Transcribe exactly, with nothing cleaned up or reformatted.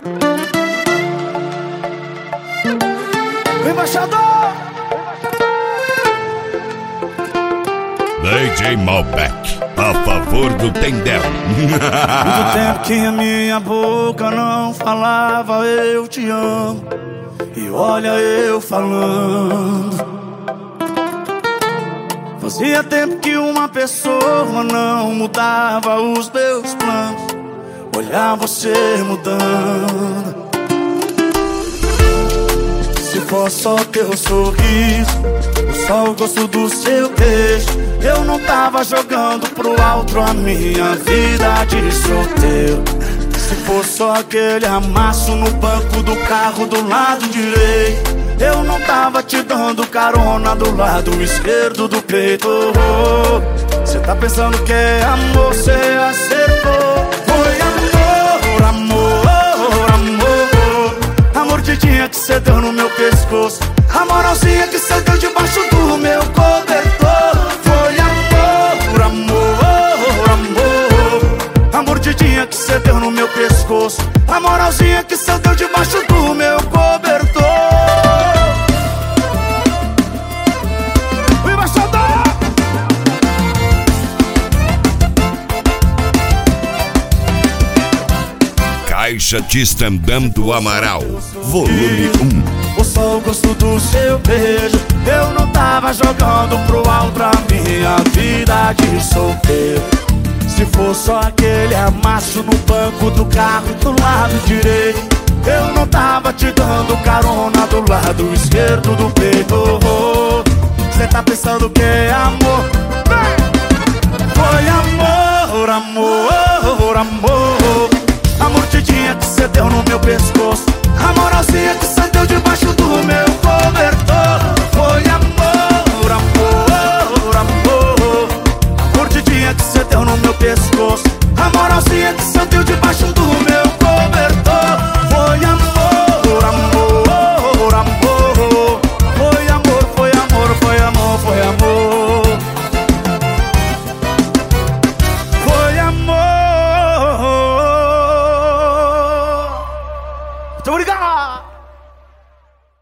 Embaixador! D J Malbec, a favor do Tendel. Muito tempo que a minha boca não falava eu te amo, e olha eu falando. Fazia tempo que uma pessoa não mudava os meus planos, olhar você mudando. Se for só teu sorriso, só o gosto do seu beijo, eu não tava jogando pro alto a minha vida de solteiro. Se for só aquele amasso no banco do carro do lado direito, eu não tava te dando carona do lado esquerdo do peito. Cê tá pensando que é amor, cê acertou. Foi amor, amor, amor. A mordidinha que cê deu no meu pescoço, a moralzinha que cê deu debaixo do meu cobertor. Foi amor, amor, amor. A mordidinha que cê deu no meu pescoço, a moralzinha que cê deu debaixo do meu cobertor. Caixa de Stand-Up do Amaral, volume um. O só o gosto do seu beijo, eu não tava jogando pro alto a minha vida de solteiro. Se for só aquele amasso no banco do carro do lado direito, eu não tava te dando carona do lado esquerdo do peito. Cê tá pensando que é amor? Foi amor, amor, amor.